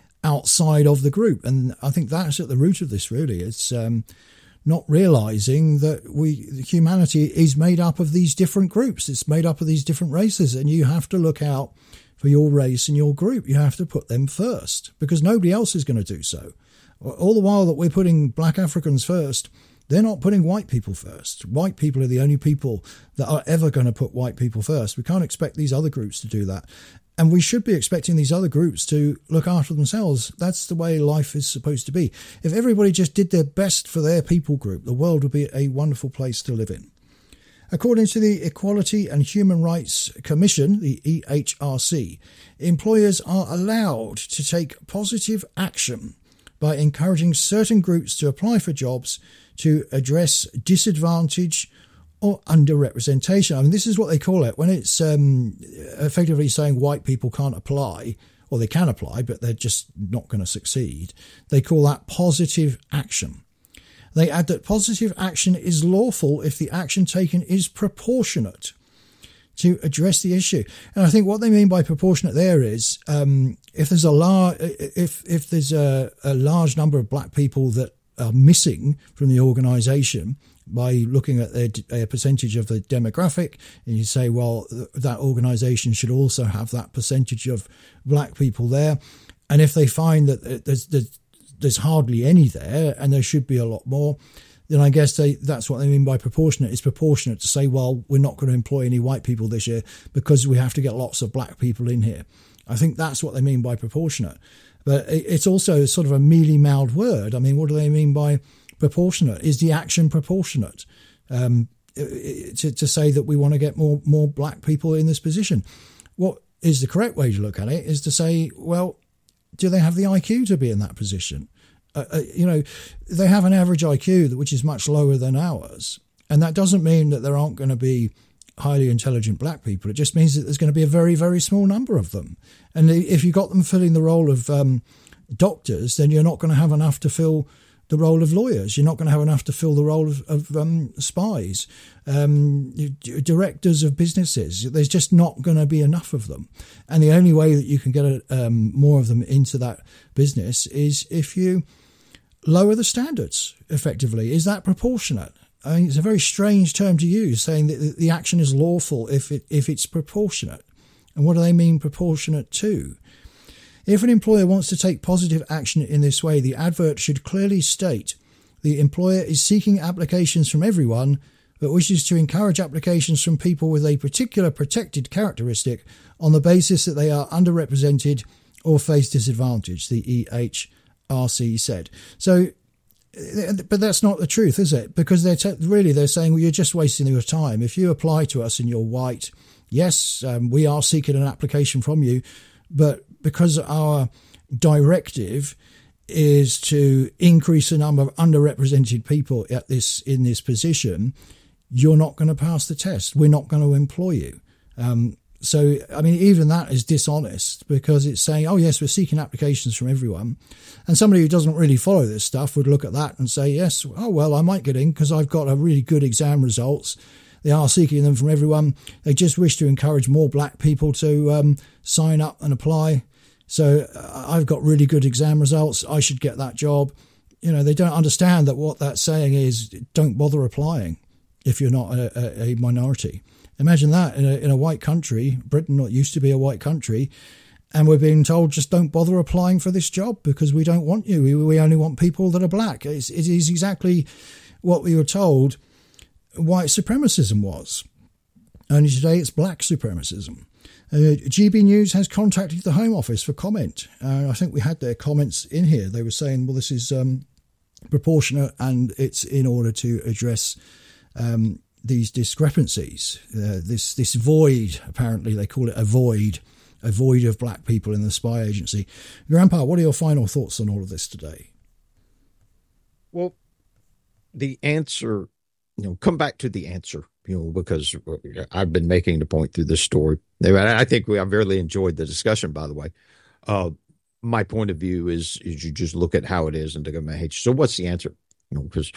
outside of the group. And I think that's at the root of this, really. It's um, not realizing that we humanity is made up of these different groups. It's made up of these different races, and you have to look out for your race and your group. You have to put them first because nobody else is going to do so. All the while that we're putting black Africans first, they're not putting white people first. White people are the only people that are ever going to put white people first. We can't expect these other groups to do that. And we should be expecting these other groups to look after themselves. That's the way life is supposed to be. If everybody just did their best for their people group, the world would be a wonderful place to live in. According to the Equality and Human Rights Commission, the E H R C, employers are allowed to take positive action by encouraging certain groups to apply for jobs to address disadvantage or underrepresentation. I mean, this is what they call it. When it's um, effectively saying white people can't apply, or they can apply, but they're just not going to succeed, they call that positive action. They add that positive action is lawful if the action taken is proportionate to address the issue. And I think what they mean by proportionate there is um, if there's a lar- if if there's a, a large number of black people that are missing from the organisation by looking at their, their percentage of the demographic, and you say, well, th- that organisation should also have that percentage of black people there. And if they find that there's, there's there's hardly any there, and there should be a lot more, then I guess they, that's what they mean by proportionate. It's proportionate to say, well, we're not going to employ any white people this year because we have to get lots of black people in here. I think that's what they mean by proportionate. But it's also sort of a mealy-mouthed word. I mean, what do they mean by proportionate? Is the action proportionate? Um, to, to say that we want to get more, more black people in this position. What is the correct way to look at it is to say, well, do they have the I Q to be in that position? Uh, uh, you know, they have an average I Q which is much lower than ours. And that doesn't mean that there aren't going to be highly intelligent black people. It just means that there's going to be a very, very small number of them. And if you got them filling the role of um, doctors, then you're not going to have enough to fill the role of lawyers. You're not going to have enough to fill the role of, of um, spies, um, directors of businesses. There's just not going to be enough of them. And the only way that you can get a, um, more of them into that business is if you lower the standards effectively. Is that proportionate? I mean, it's a very strange term to use, saying that the action is lawful if it, if it's proportionate. And what do they mean proportionate to? If an employer wants to take positive action in this way, the advert should clearly state the employer is seeking applications from everyone, but wishes to encourage applications from people with a particular protected characteristic on the basis that they are underrepresented or face disadvantage, the E H R C said. So, but that's not the truth, is it? Because they're te- really, they're saying, well, you're just wasting your time. If you apply to us and you're white, yes, um, we are seeking an application from you, but because our directive is to increase the number of underrepresented people at this in this position, you're not going to pass the test. We're not going to employ you. Um, so, I mean, even that is dishonest, because it's saying, oh, yes, we're seeking applications from everyone. And somebody who doesn't really follow this stuff would look at that and say, yes, oh, well, I might get in because I've got a really good exam results. They are seeking them from everyone. They just wish to encourage more black people to um, sign up and apply. So uh, I've got really good exam results. I should get that job. You know, they don't understand that what that's saying is don't bother applying if you're not a, a, a minority. Imagine that in a, in a white country. Britain not used to be a white country. And we're being told just don't bother applying for this job because we don't want you. We, we only want people that are black. It's, it is exactly what we were told white supremacism was. Only today it's black supremacism. Uh, G B News has contacted the Home Office for comment. Uh, I think we had their comments in here. They were saying, well, this is um, proportionate and it's in order to address um, these discrepancies. Uh, this this void, apparently they call it a void, a void of black people in the spy agency. Grandpa, what are your final thoughts on all of this today? Well, the answer, you know, come back to the answer. You know, because I've been making the point through this story. I think we, I've really enjoyed the discussion, by the way. Uh, my point of view is, is you just look at how it is and the government hates you. So what's the answer? You know, because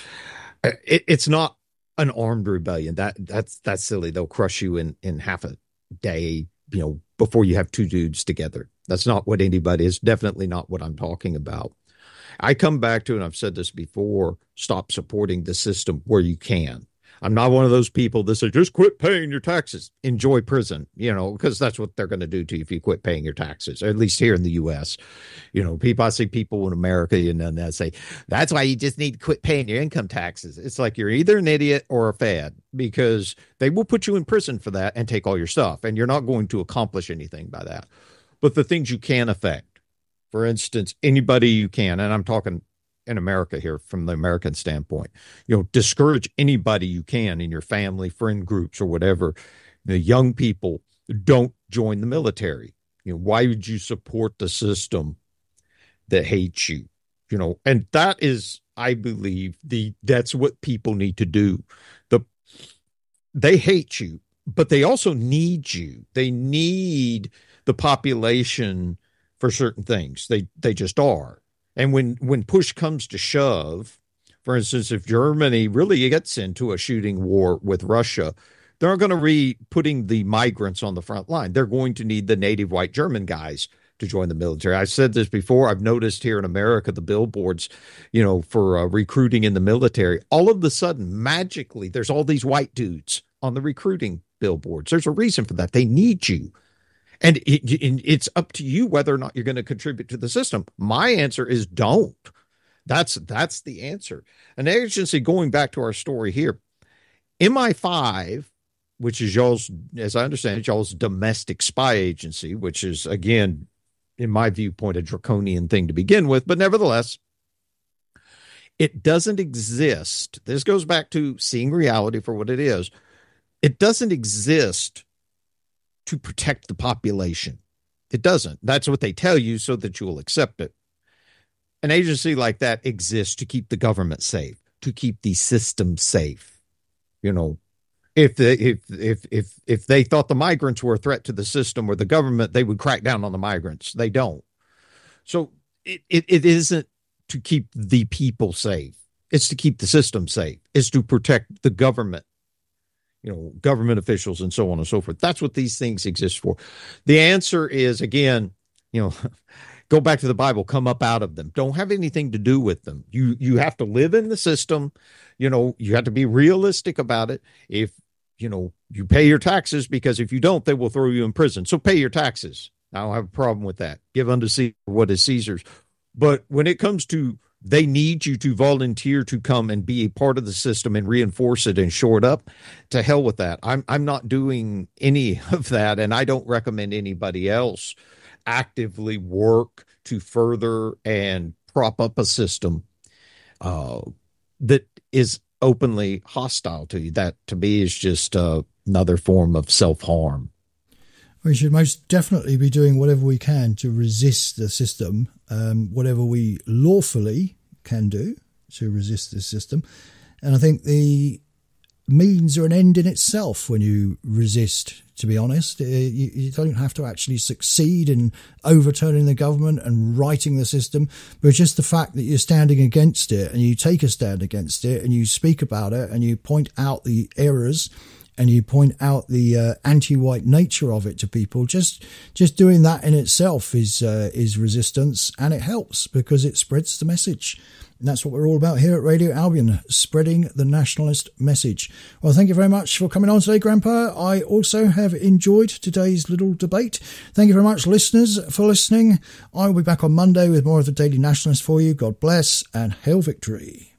it, it's not an armed rebellion. That that's that's silly. They'll crush you in, in half a day, you know, before you have two dudes together. That's not what anybody is. Definitely not what I'm talking about. I come back to, and I've said this before, stop supporting the system where you can. I'm not one of those people that say, just quit paying your taxes, enjoy prison, you know, because that's what they're going to do to you if you quit paying your taxes, or at least here in the U S. You know, people, I see people in America, you know, that say, that's why you just need to quit paying your income taxes. It's like you're either an idiot or a fad, because they will put you in prison for that and take all your stuff, and you're not going to accomplish anything by that. But the things you can affect, for instance, anybody you can, and I'm talking in America here from the American standpoint, you know, discourage anybody you can in your family, friend groups, or whatever. The young people, don't join the military. You know, why would you support the system that hates you? You know, and that is, I believe, the that's what people need to do. The they hate you, but they also need you. They need the population for certain things. They they just are. And when, when push comes to shove, for instance, if Germany really gets into a shooting war with Russia, they're going to be putting the migrants on the front line. They're going to need the native white German guys to join the military. I've said this before. I've noticed here in America, the billboards, you know, for uh, recruiting in the military, all of a sudden, magically, there's all these white dudes on the recruiting billboards. There's a reason for that. They need you. And it, it's up to you whether or not you're going to contribute to the system. My answer is don't. That's that's the answer. An agency, going back to our story here, M I five, which is y'all's, as I understand it, y'all's domestic spy agency, which is, again, in my viewpoint, a draconian thing to begin with. But nevertheless, it doesn't exist. This goes back to seeing reality for what it is. It doesn't exist to protect the population. It doesn't. That's what they tell you so that you'll accept it. An agency like that exists to keep the government safe, to keep the system safe. You know, if the, if if if if they thought the migrants were a threat to the system or the government, they would crack down on the migrants. They don't. So it it, it isn't to keep the people safe. It's to keep the system safe. It's to protect the government, you know, government officials and so on and so forth. That's what these things exist for. The answer is, again, you know, go back to the Bible, come up out of them. Don't have anything to do with them. You you have to live in the system. You know, you have to be realistic about it. If, you know, you pay your taxes, because if you don't, they will throw you in prison. So pay your taxes. I don't have a problem with that. Give unto Caesar what is Caesar's. But when it comes to they need you to volunteer to come and be a part of the system and reinforce it and shore it up, to hell with that. I'm I'm not doing any of that, and I don't recommend anybody else actively work to further and prop up a system uh, that is openly hostile to you. That, to me, is just uh, another form of self-harm. We should most definitely be doing whatever we can to resist the system, um, whatever we lawfully can do to resist the system. And I think the means are an end in itself when you resist, to be honest. You, you don't have to actually succeed in overturning the government and righting the system, but just the fact that you're standing against it and you take a stand against it and you speak about it and you point out the errors and you point out the uh, anti-white nature of it to people, just just doing that in itself is uh, is resistance, and it helps because it spreads the message. And that's what we're all about here at Radio Albion, spreading the nationalist message. Well, thank you very much for coming on today, Grandpa. I also have enjoyed today's little debate. Thank you very much, listeners, for listening. I will be back on Monday with more of the Daily Nationalist for you. God bless and hail victory.